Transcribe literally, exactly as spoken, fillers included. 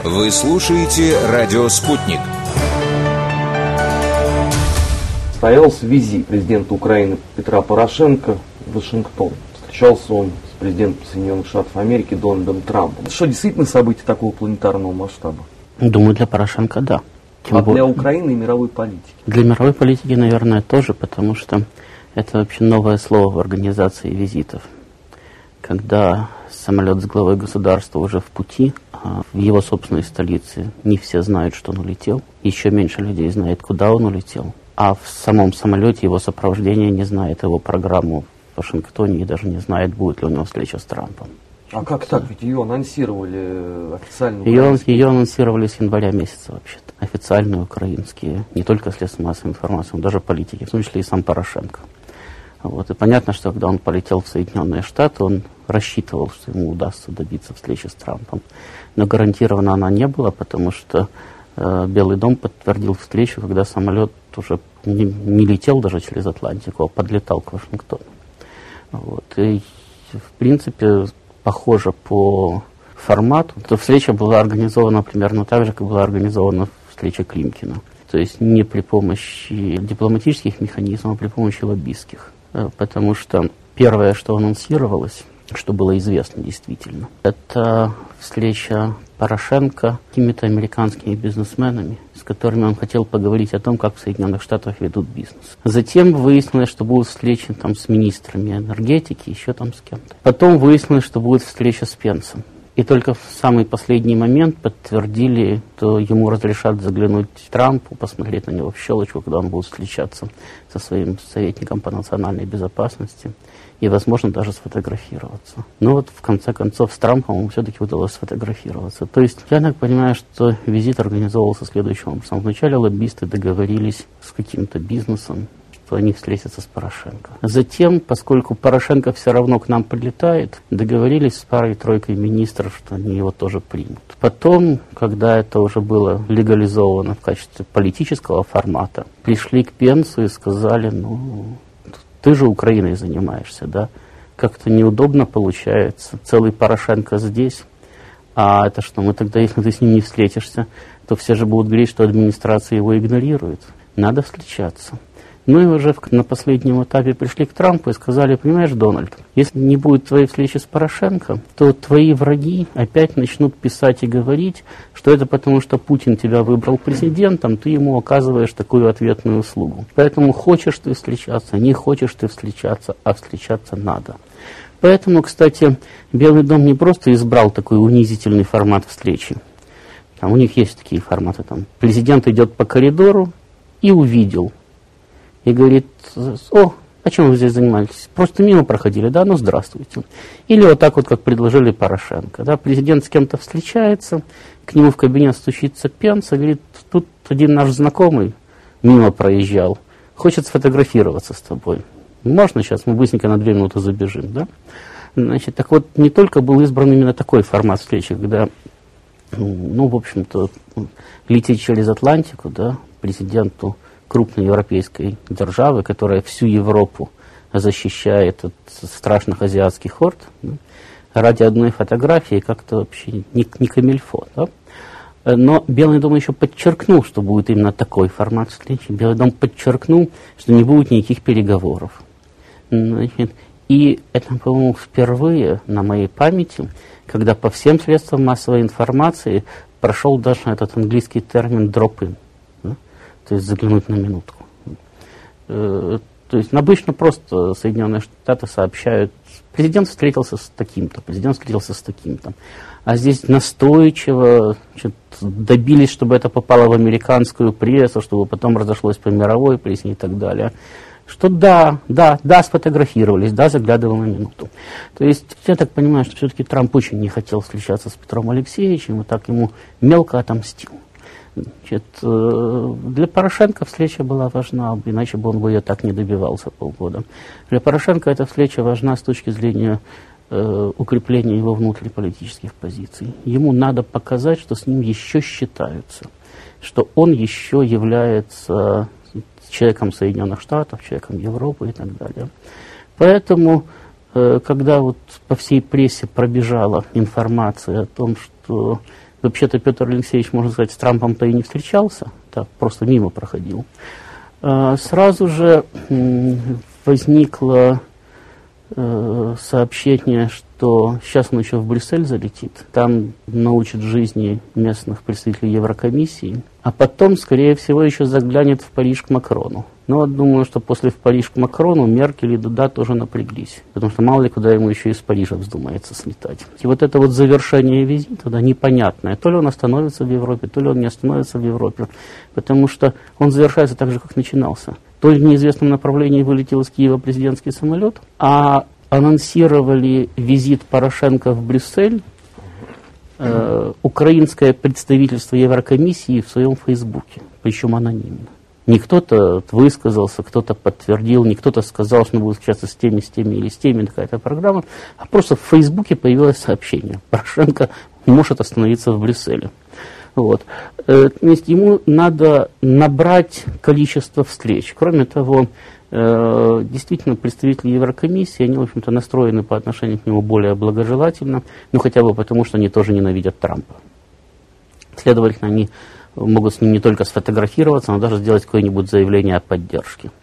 Вы слушаете «Радио Спутник». Состоялся визит президента Украины Петра Порошенко в Вашингтон. Встречался он с президентом Соединенных Штатов Америки Дональдом Трампом. Что, действительно событие такого планетарного масштаба? Думаю, для Порошенко да. Тем а более... для Украины и мировой политики? Для мировой политики, наверное, тоже, потому что это вообще новое слово в организации визитов. Когда самолет с главой государства уже в пути, а в его собственной столице не все знают, что он улетел, еще меньше людей знает, куда он улетел, а в самом самолете его сопровождение не знает его программу в Вашингтоне и даже не знает, будет ли у него встреча с Трампом. А как так? Ведь ее анонсировали официально. Ее, ее анонсировали с января месяца вообще-то. Официальные украинские, не только средства массовой информации, но даже политики, в том числе и сам Порошенко. Вот. И понятно, что когда он полетел в Соединенные Штаты, он рассчитывал, что ему удастся добиться встречи с Трампом. Но гарантированно она не была, потому что э, Белый дом подтвердил встречу, когда самолет уже не, не летел даже через Атлантику, а подлетал к Вашингтону. Вот. И, в принципе, похоже по формату. Эта встреча была организована примерно так же, как была организована встреча Климкина. То есть не при помощи дипломатических механизмов, а при помощи лоббистских. Потому что первое, что анонсировалось, что было известно действительно, это встреча Порошенко с какими-то американскими бизнесменами, с которыми он хотел поговорить о том, как в Соединенных Штатах ведут бизнес. Затем выяснилось, что будут встречи там, с министрами энергетики, еще там с кем-то. Потом выяснилось, что будет встреча с Пенсом. И только в самый последний момент подтвердили, что ему разрешат заглянуть Трампу, посмотреть на него в щелочку, когда он будет встречаться со своим советником по национальной безопасности и, возможно, даже сфотографироваться. Но вот в конце концов с Трампом ему все-таки удалось сфотографироваться. То есть я так понимаю, что визит организовывался следующим образом. Вначале лоббисты договорились с каким-то бизнесом, что они встретятся с Порошенко. Затем, поскольку Порошенко все равно к нам прилетает, договорились с парой-тройкой министров, что они его тоже примут. Потом, когда это уже было легализовано в качестве политического формата, пришли к Пенсу и сказали, ну, ты же Украиной занимаешься, да? Как-то неудобно получается. Целый Порошенко здесь. А это что, мы тогда, если ты с ним не встретишься, то все же будут говорить, что администрация его игнорирует. Надо встречаться. Ну и уже на последнем этапе пришли к Трампу и сказали, понимаешь, Дональд, если не будет твоей встречи с Порошенко, то твои враги опять начнут писать и говорить, что это потому, что Путин тебя выбрал президентом, ты ему оказываешь такую ответную услугу. Поэтому хочешь ты встречаться, не хочешь ты встречаться, а встречаться надо. Поэтому, кстати, Белый дом не просто избрал такой унизительный формат встречи. Там у них есть такие форматы. Там, президент идет по коридору и увидел. И говорит, о, а чем вы здесь занимались? Просто мимо проходили, да, ну здравствуйте. Или вот так вот, как предложили Порошенко. Да, президент с кем-то встречается, к нему в кабинет стучится Пенс и говорит, тут один наш знакомый мимо проезжал, хочет сфотографироваться с тобой. Можно сейчас мы быстренько на две минуты забежим, да? Значит, так вот, не только был избран именно такой формат встречи, когда, ну, в общем-то, лететь через Атлантику, да, президенту крупной европейской державы, которая всю Европу защищает от страшных азиатских орд, да, ради одной фотографии как-то вообще не, не камильфо. Да? Но Белый дом еще подчеркнул, что будет именно такой формат встречи. Белый дом подчеркнул, что не будет никаких переговоров. Значит, и это, по-моему, впервые на моей памяти, когда по всем средствам массовой информации прошел даже этот английский термин «drop-in». То есть заглянуть на минутку. То есть обычно просто Соединенные Штаты сообщают, президент встретился с таким-то, президент встретился с таким-то. А здесь настойчиво значит, добились, чтобы это попало в американскую прессу, чтобы потом разошлось по мировой прессе и так далее. Что да, да, да, сфотографировались, да, заглядывал на минуту. То есть я так понимаю, что все-таки Трамп очень не хотел встречаться с Петром Алексеевичем и так ему мелко отомстил. Значит, для Порошенко встреча была важна, иначе бы он бы ее так не добивался полгода. Для Порошенко эта встреча важна с точки зрения э, укрепления его внутриполитических позиций. Ему надо показать, что с ним еще считаются, что он еще является человеком Соединенных Штатов, человеком Европы и так далее. Поэтому, э, когда вот по всей прессе пробежала информация о том, что Вообще-то Петр Алексеевич, можно сказать, с Трампом-то и не встречался, так просто мимо проходил. Сразу же возникло сообщение, что сейчас он еще в Брюссель залетит, там научит жизни местных представителей Еврокомиссии, а потом, скорее всего, еще заглянет в Париж к Макрону. Но думаю, что после в Париж к Макрону Меркель и Дуда тоже напряглись, потому что мало ли куда ему еще из Парижа вздумается слетать. И вот это вот завершение визита, да, непонятное, то ли он остановится в Европе, то ли он не остановится в Европе, потому что он завершается так же, как начинался. То ли в неизвестном направлении вылетел из Киева президентский самолет, а анонсировали визит Порошенко в Брюссель э, украинское представительство Еврокомиссии в своем Фейсбуке, причем анонимно. Не кто-то высказался, кто-то подтвердил, не кто-то сказал, что он будет встречаться с теми, с теми или с теми, какая-то программа, а просто в Фейсбуке появилось сообщение. Порошенко может остановиться в Брюсселе. Вот. То есть ему надо набрать количество встреч. Кроме того, действительно, представители Еврокомиссии, они, в общем-то, настроены по отношению к нему более благожелательно, ну, хотя бы потому, что они тоже ненавидят Трампа. Следовательно, они могут с ним не только сфотографироваться, но даже сделать какое-нибудь заявление о поддержке.